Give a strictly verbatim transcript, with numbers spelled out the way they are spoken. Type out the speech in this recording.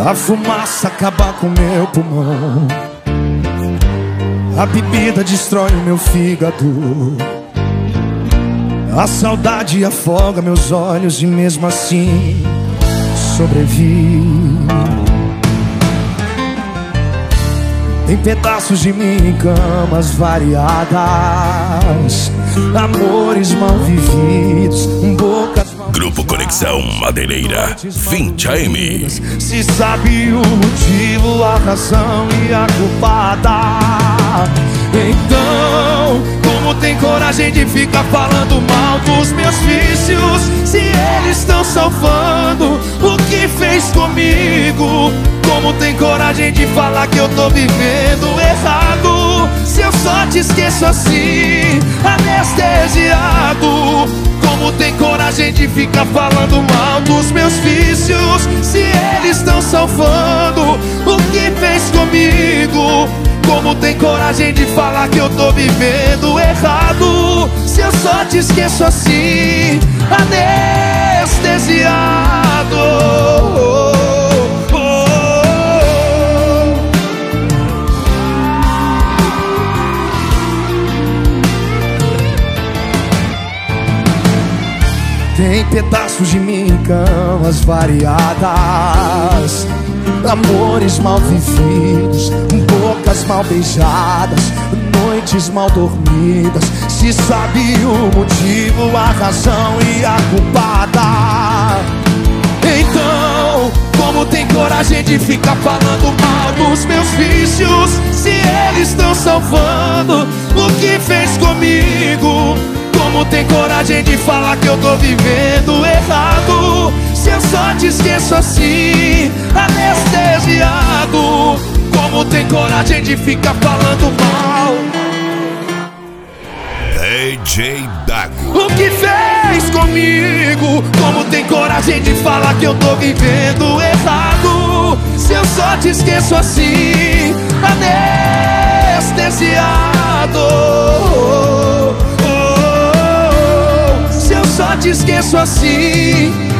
A fumaça acaba com meu pulmão, a bebida destrói o meu fígado, a saudade afoga meus olhos e mesmo assim sobrevivo. Tem pedaços de mim em camas variadas, amores mal vividos, bocas mal Grupo Conexão Madeireira, vinte A M. Se sabe o motivo, a razão e a culpada, então como tem coragem de ficar falando mal dos meus vícios, se eles estão salvando o que fez comigo? Como tem coragem de falar que eu tô vivendo errado, se eu só te esqueço assim, anestesiado? Como tem coragem de ficar falando mal dos meus vícios, se eles estão salvando o que fez comigo? Como tem coragem de falar que eu tô vivendo errado, se eu só te esqueço assim, anestesiado? Tem pedaços de mim em camas variadas, amores mal vividos, bocas mal beijadas, noites mal dormidas. Se sabe o motivo, a razão e a culpada, então como tem coragem de ficar falando mal dos meus vícios, se eles estão salvando o que fez comigo? Como tem coragem de falar que eu tô vivendo errado, se eu só te esqueço assim, anestesiado? Como tem coragem de ficar falando mal? D J Dago. O que fez comigo? Como tem coragem de falar que eu tô vivendo errado, se eu só te esqueço assim, anestesiado? Só te esqueço assim,